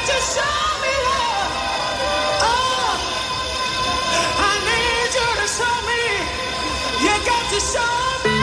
to show me love. Oh, I need you to show me. You got to show me.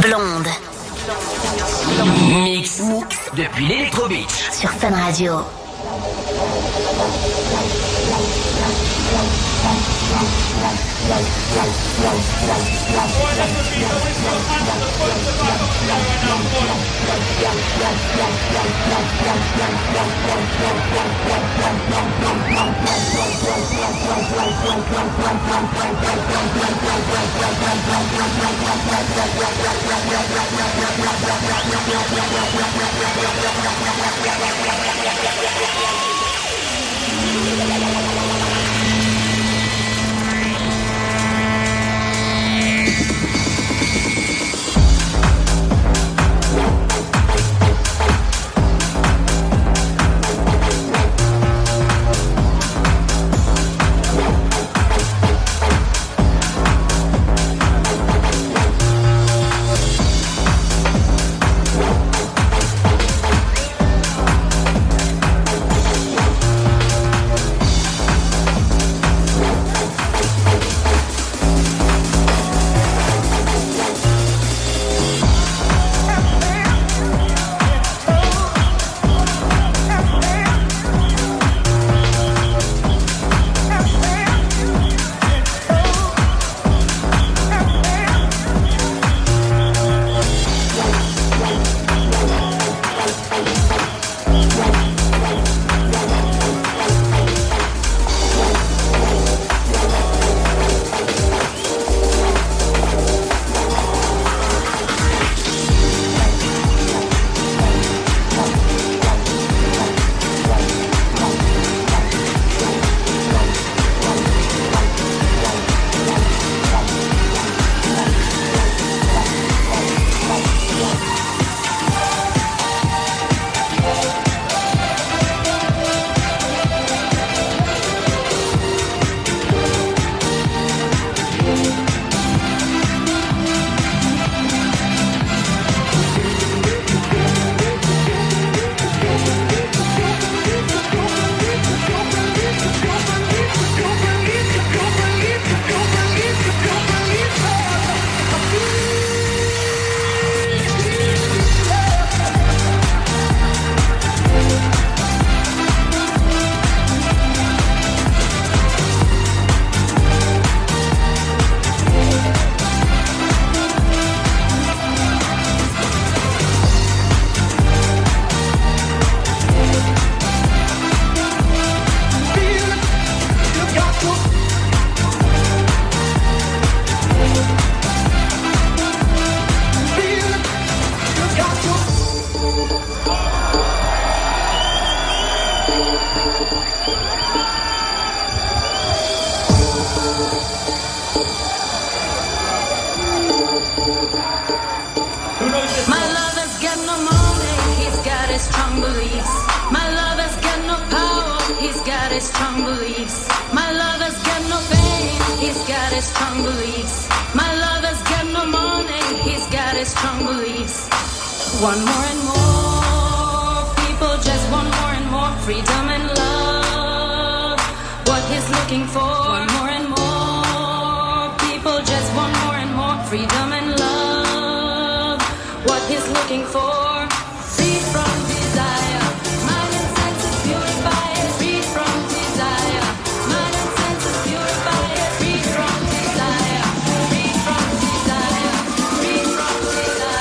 Blonde. Mix depuis l'Electro Beach. Sur Fun Radio. One more and more people just want more and more freedom and love. What he's looking for. One more and more people just want more and more freedom and love. What he's looking for. Free from desire. Mind and senses purify it. Free from desire. Mind and senses purify it. Free from desire. Free from desire. Free from desire.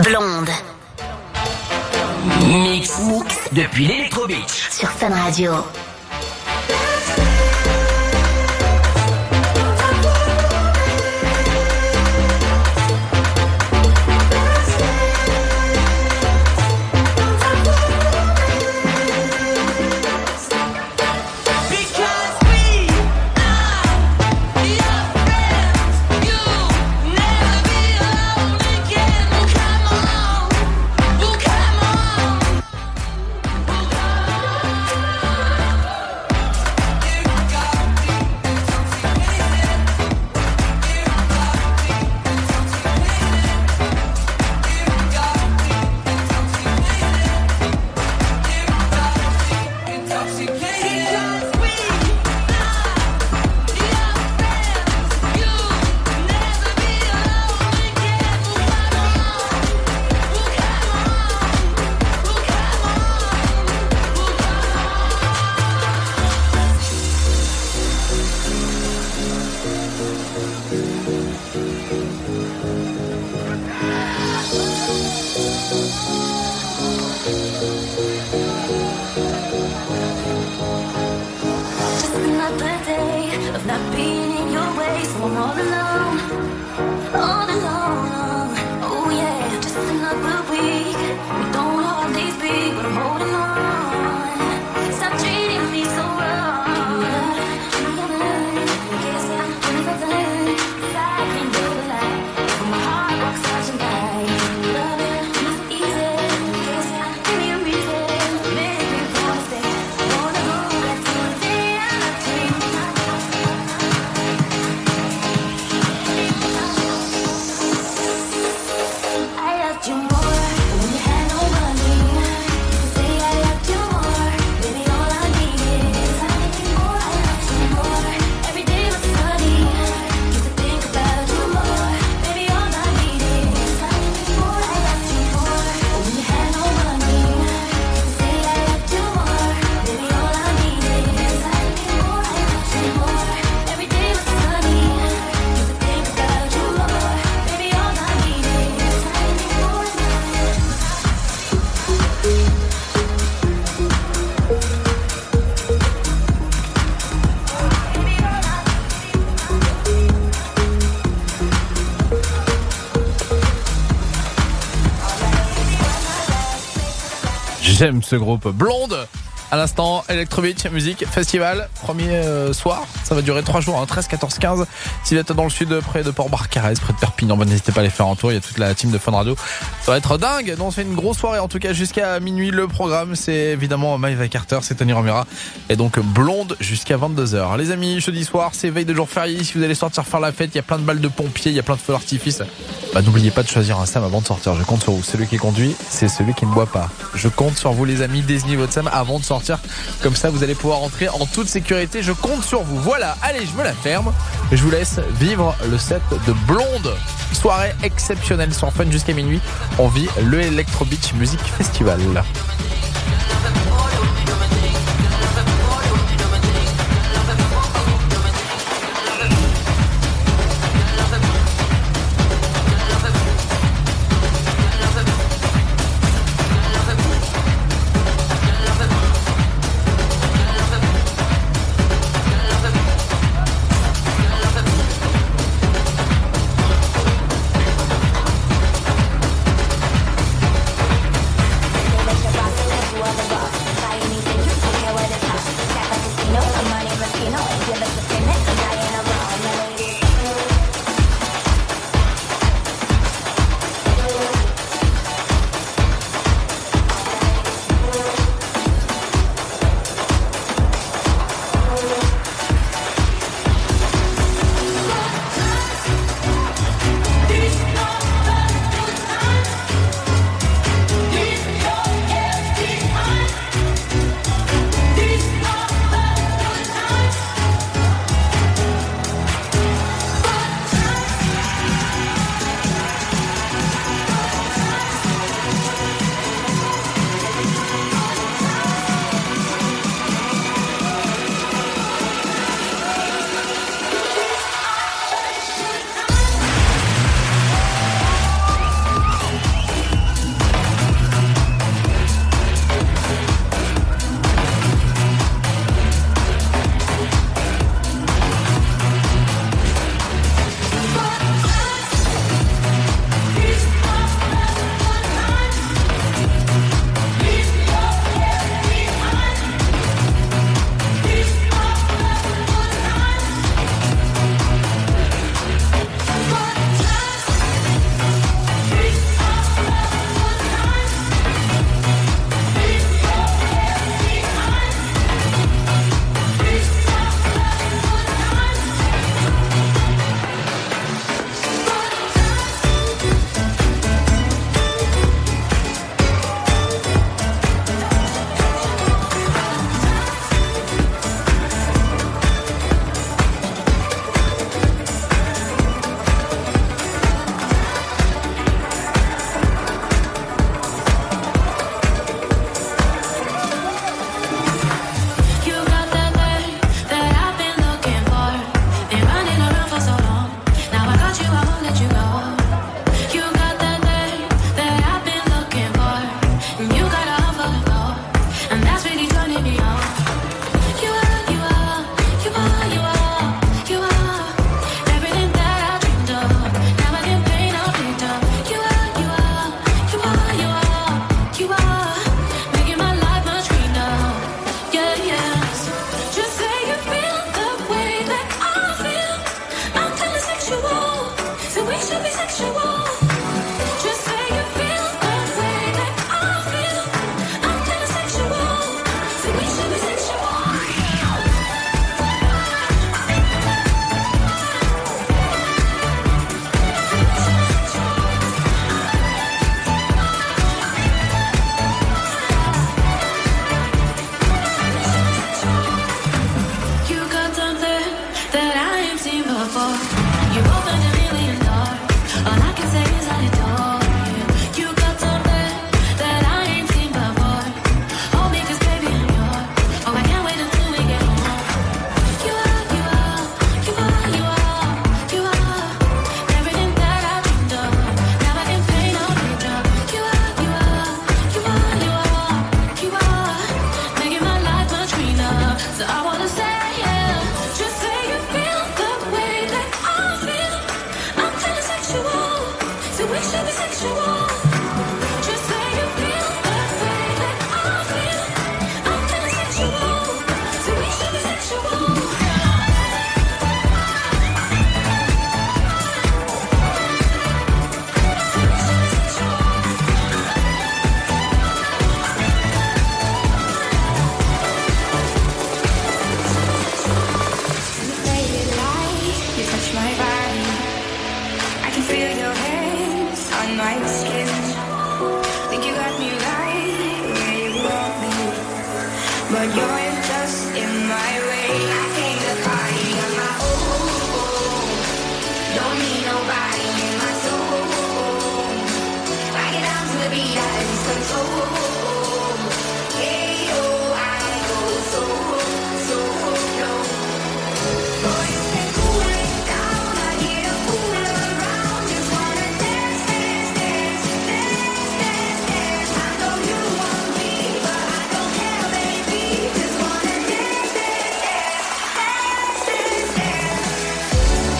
Blonde. Mix depuis l'Electro Beach. Sur Fun Radio. J'aime ce groupe. Blonde. À l'instant, Electro Beach, musique, festival, premier soir. Ça va durer 3 jours, 13, 14, 15. Si vous êtes dans le sud, près de Port-Barcarès, près de Perpignan, n'hésitez pas à aller faire un tour. Il y a toute la team de Fun Radio. Ça va être dingue. Donc, on fait une grosse soirée, en tout cas, jusqu'à minuit. Le programme, c'est évidemment Maëva Carter, c'est Tony Romera. Et donc, Blonde jusqu'à 22h. Les amis, jeudi soir, c'est veille de jour férié. Si vous allez sortir faire la fête, il y a plein de balles de pompiers, il y a plein de feux d'artifice. N'oubliez pas de choisir un Sam avant de sortir. Je compte sur vous. Celui qui conduit, c'est celui qui ne boit pas. Je compte sur vous, les amis. Désignez votre Sam avant de sortir. Comme ça, vous allez pouvoir rentrer en toute sécurité. Je compte sur vous. Voilà. Allez, je me la ferme. Je vous laisse vivre le set de Blonde. Soirée exceptionnelle sur Fun jusqu'à minuit. On vit le Electro Beach Music Festival. more. You opened a million doors. All I can say is I adore you. You got something that I ain't seen before. Hold me 'cause baby I'm yours. Oh, I can't wait until we get home. You are, you are, you are, you are, you are everything that I dreamed of. Now I can paint a picture. You are, you are, you are, you are, you are making my life much greener. So I wanna say yeah, just say you feel the way that I feel. I'm feeling sexual, so we should be sexual. Just say you feel the way that I feel. I'm feeling sexual, so we should be sexual. Faded light, you touch my body. I can feel your hands on my skin. Think you got me right where you want me, but you're just in my way. I came to party on my own. Don't need nobody in my soul. Rock it down to the beat, I lose control. Yeah, oh, I go so, so low. Boy, you can cool it down. I get a fool around. Just wanna dance, dance, dance, dance, dance, dance. I know you want me, but I don't care, baby. Just wanna dance, dance, dance, dance, dance, dance.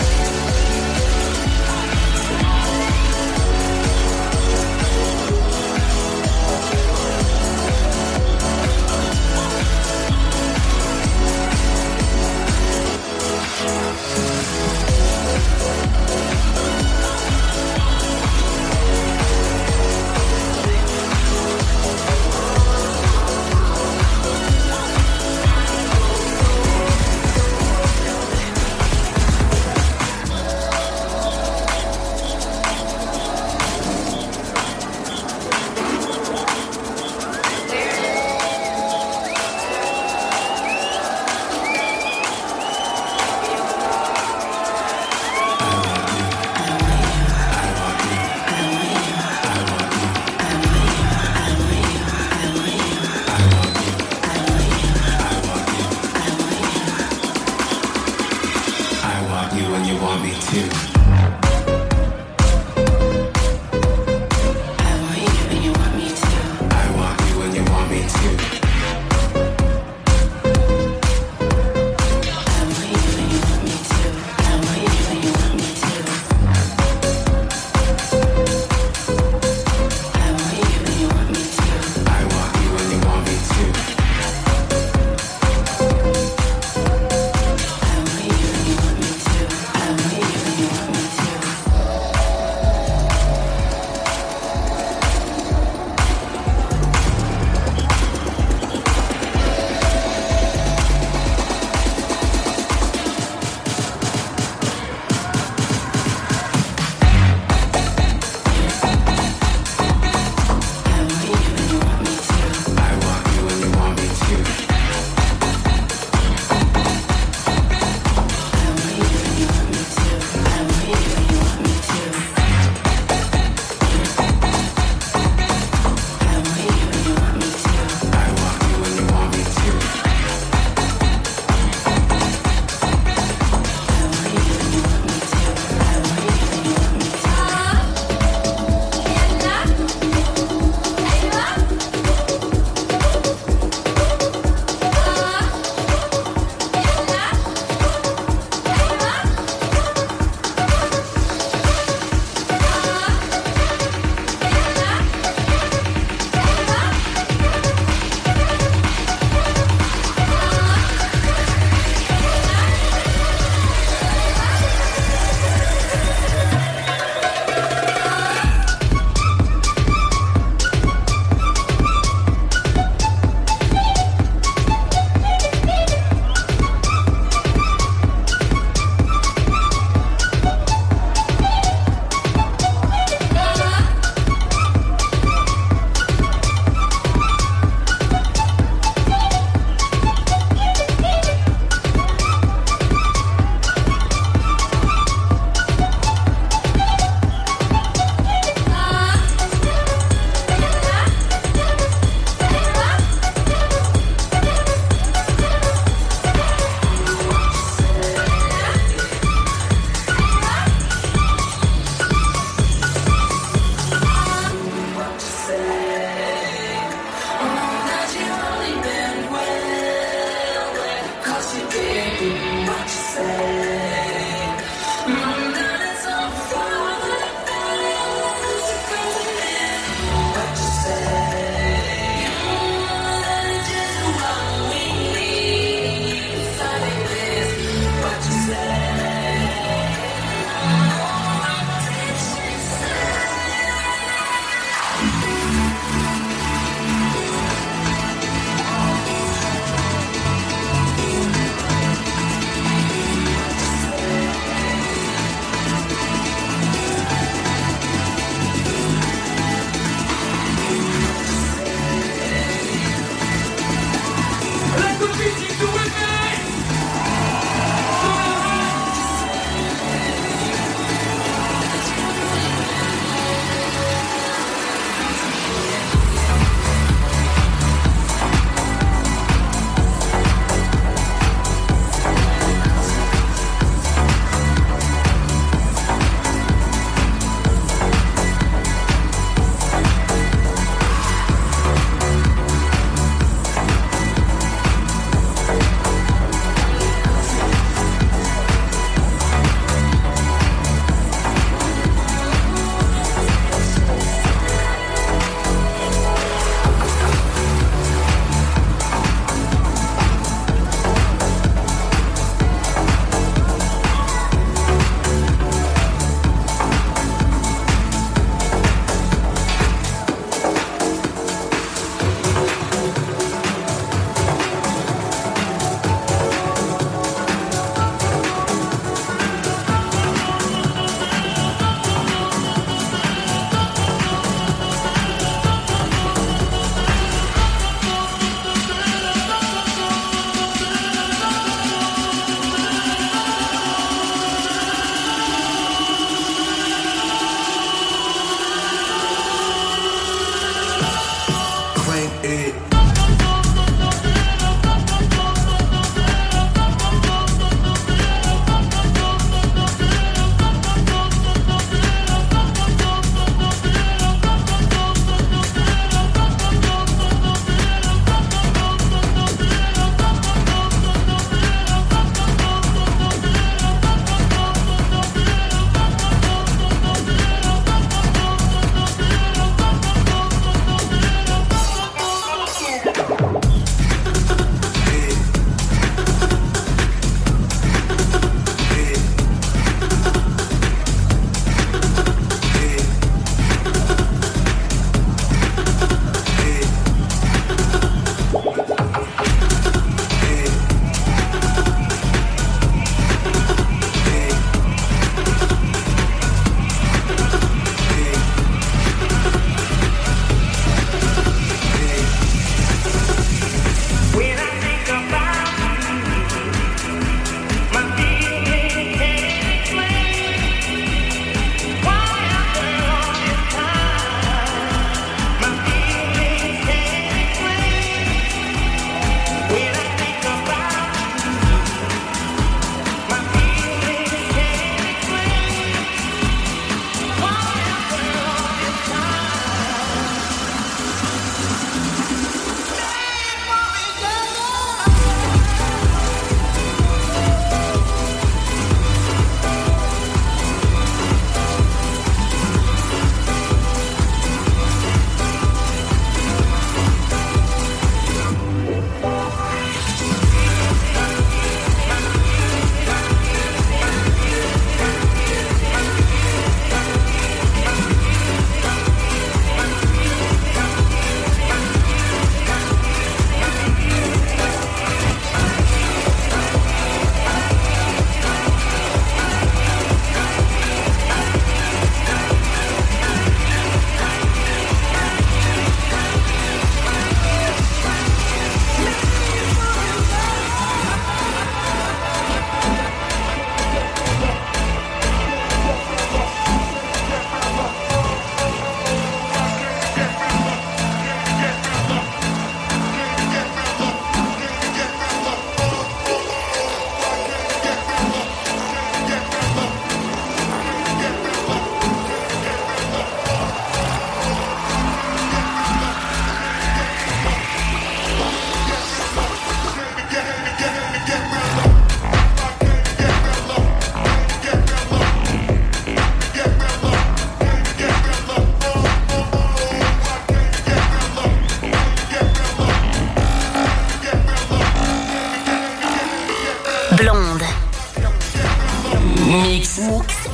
I want you and you want me too. I want you and you want me too. I want you and you want me too. I want you and you want me too. I want you and you want me too. I want you and you want me too. I want you and you want me too. I want you and you want me too. I want you and you want me too.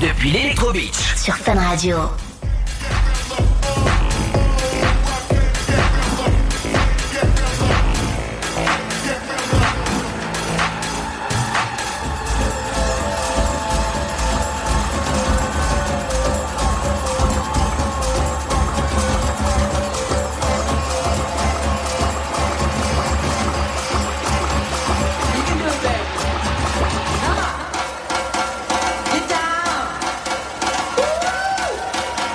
depuis l'Electro Beach. Sur Fun Radio. Get down.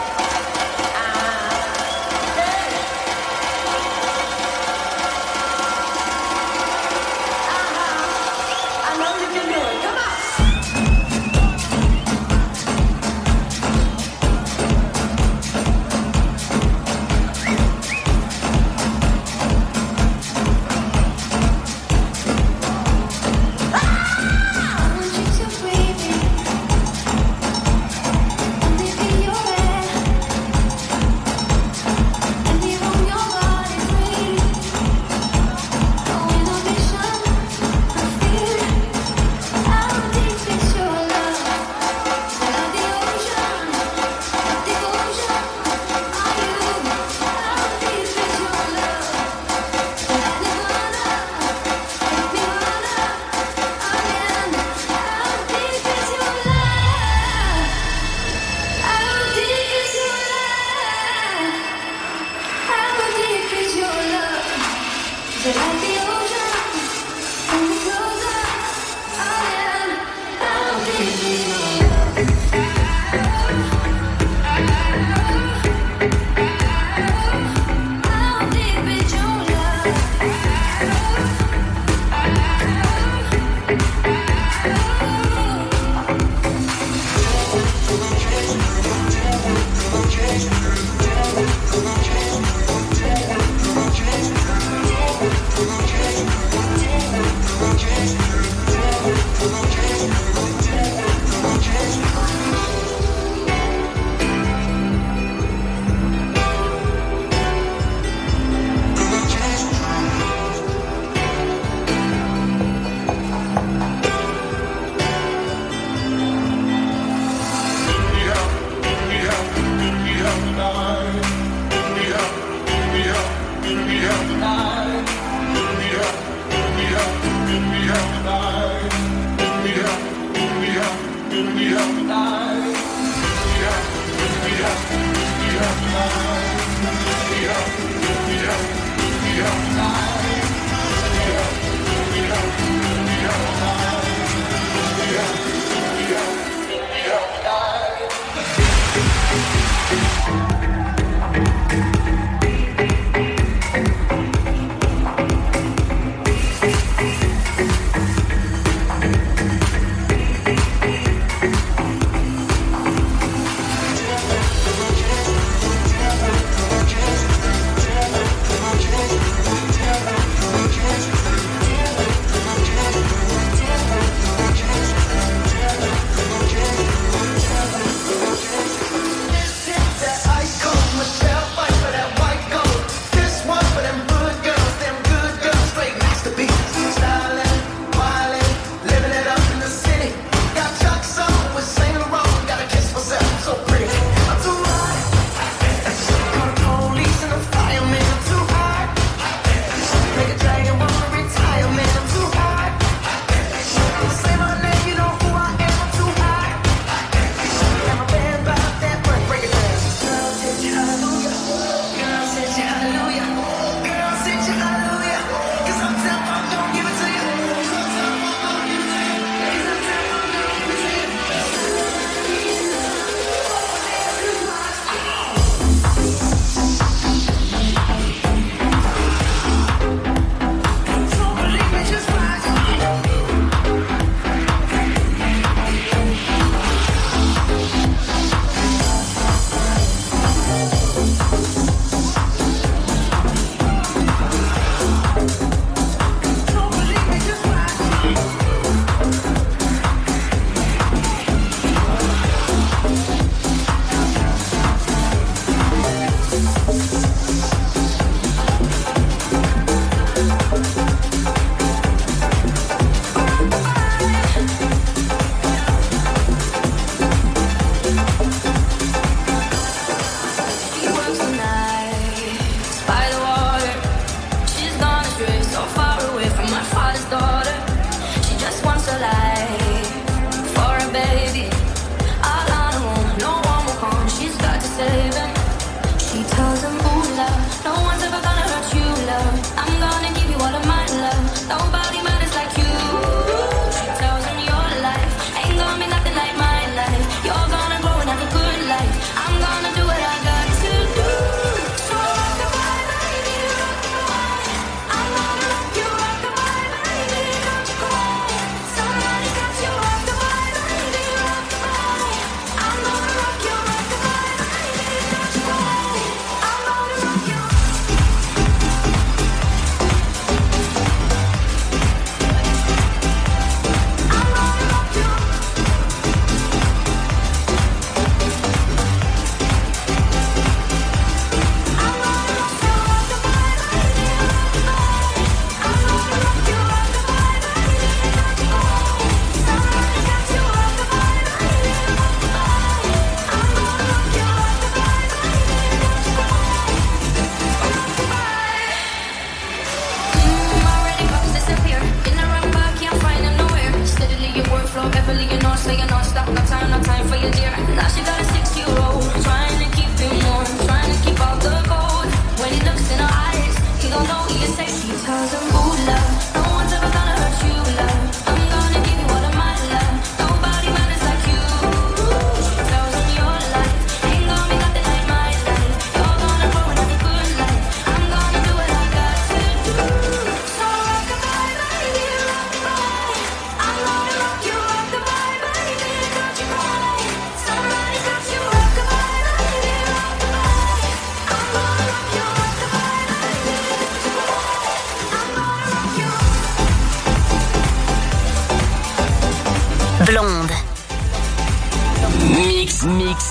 Mix.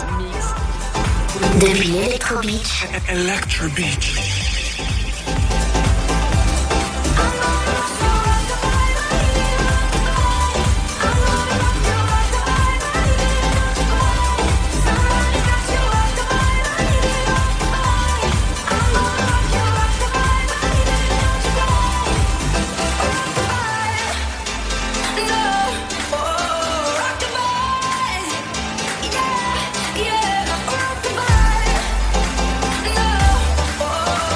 Depuis l'Electro Beach. Electro Beach. Yeah, rock the body. No,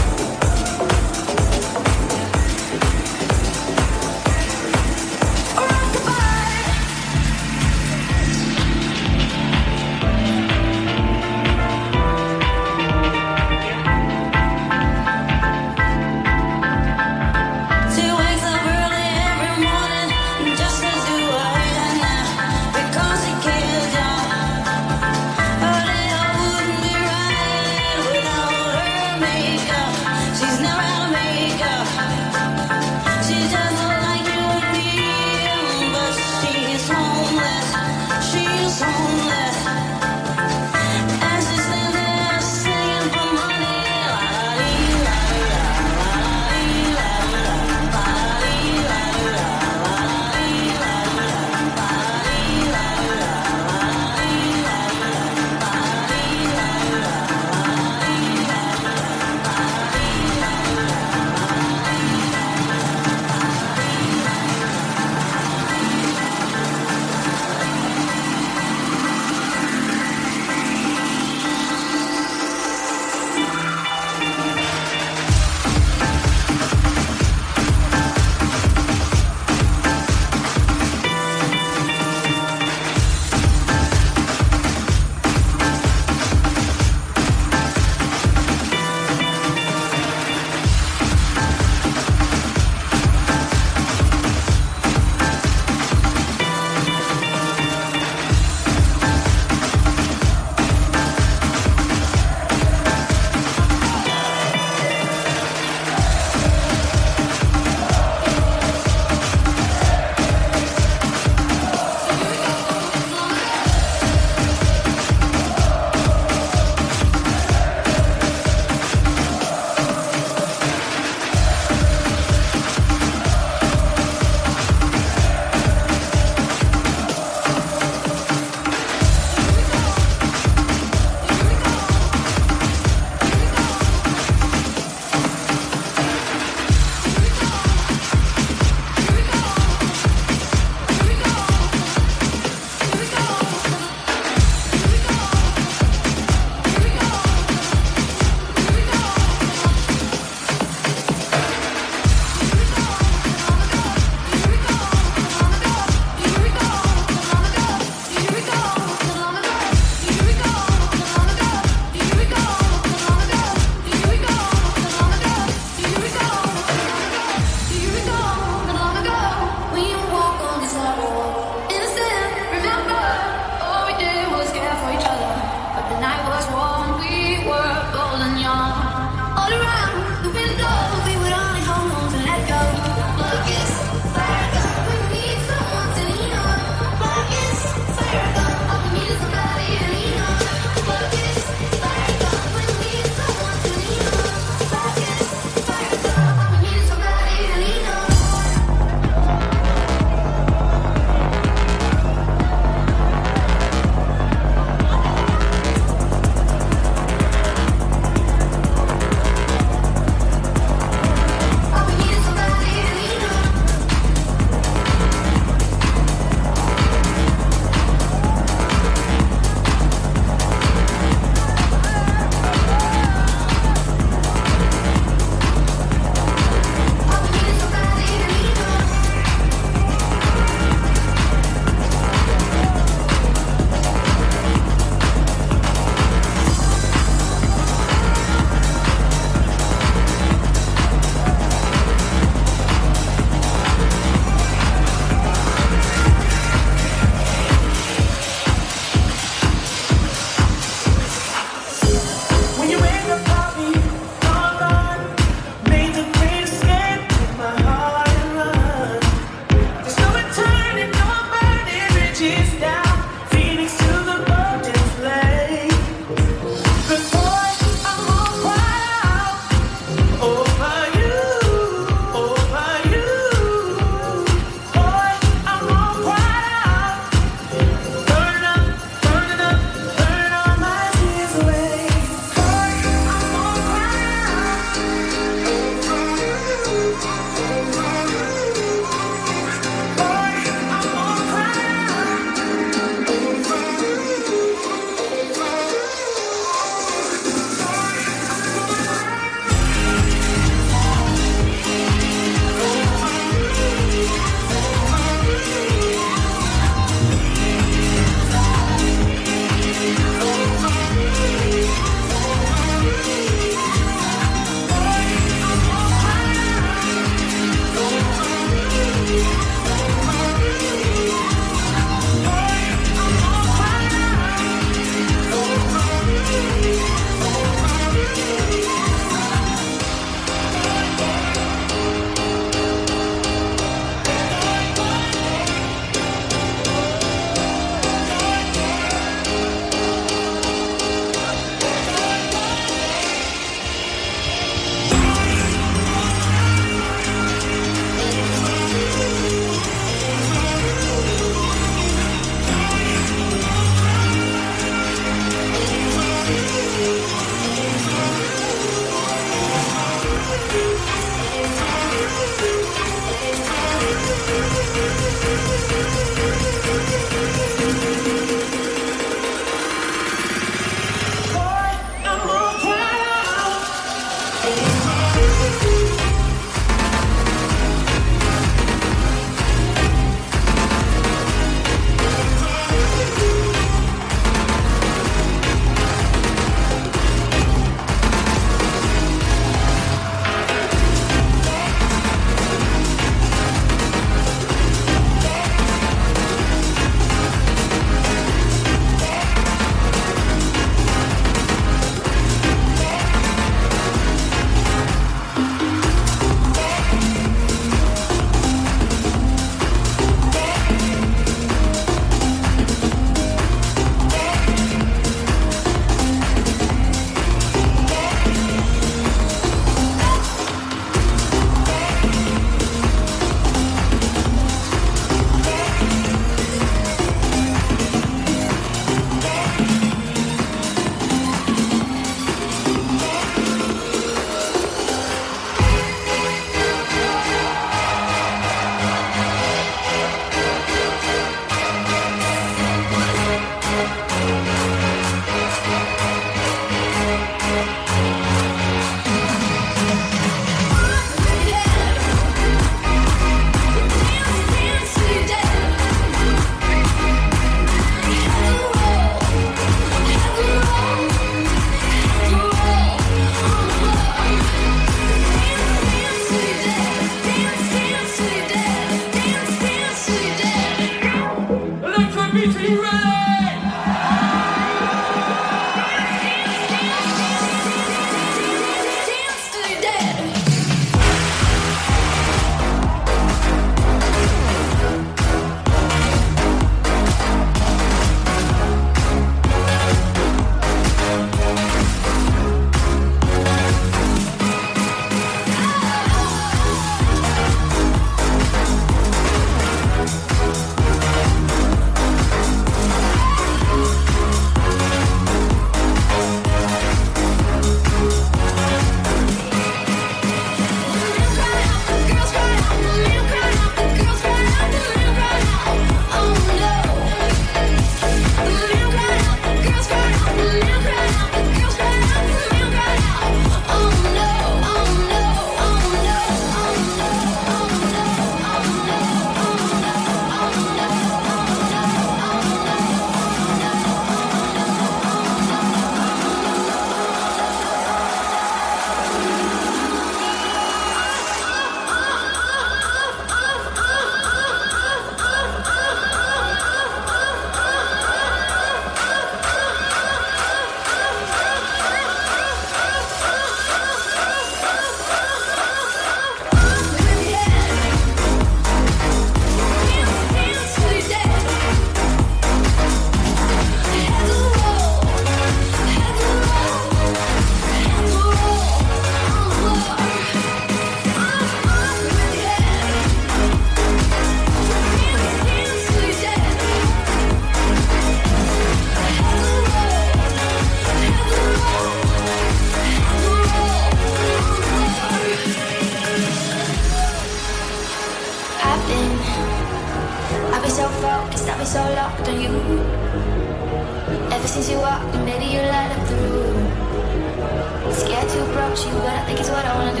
way that you light up the room. Scared to approach you, but I think it's what I wanna do.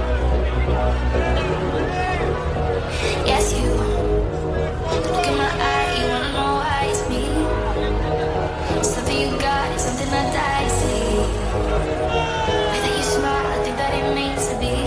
Yes, you look in my eye, you wanna know why it's me. Something you got, it's something I die to see. Way that you smile, I think that it means to be.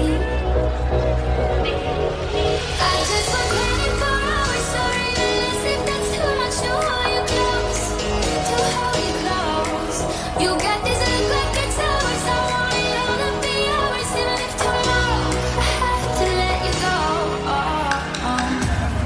I just want credit for our story, unless if that's too much to hold you close, to hold you close. You got this look like it's ours, I want it all to be ours, even if tomorrow I have to let you go.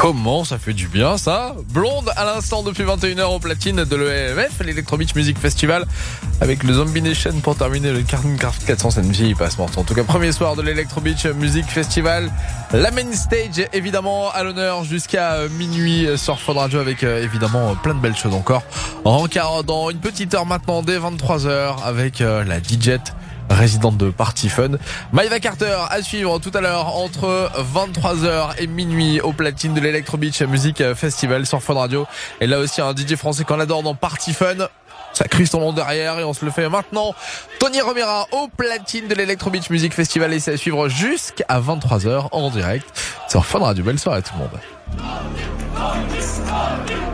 Comment ça fait du bien ça. Blonde à l'instant depuis 21h au platine de l'EMF, l'Electro Beach Music Festival, avec le Zombie Nation pour terminer le Carncraft 400. C'est une vieille passe morte. En tout cas, premier soir de l'Electro Beach Music Festival. La main stage évidemment à l'honneur jusqu'à minuit sur Fun Radio avec évidemment plein de belles choses encore. Encore dans une petite heure maintenant dès 23h avec la DJ résidente de Party Fun. Maïva Carter à suivre tout à l'heure entre 23h et minuit au platine de l'Electro Beach Music Festival sur Fun Radio. Et là aussi un DJ français qu'on adore dans Party Fun. Ça crie son nom derrière et on se le fait maintenant. Tony Romera au platine de l'Electro Beach Music Festival et c'est à suivre jusqu'à 23h en direct sur Fun Radio. Belle soirée à tout le monde.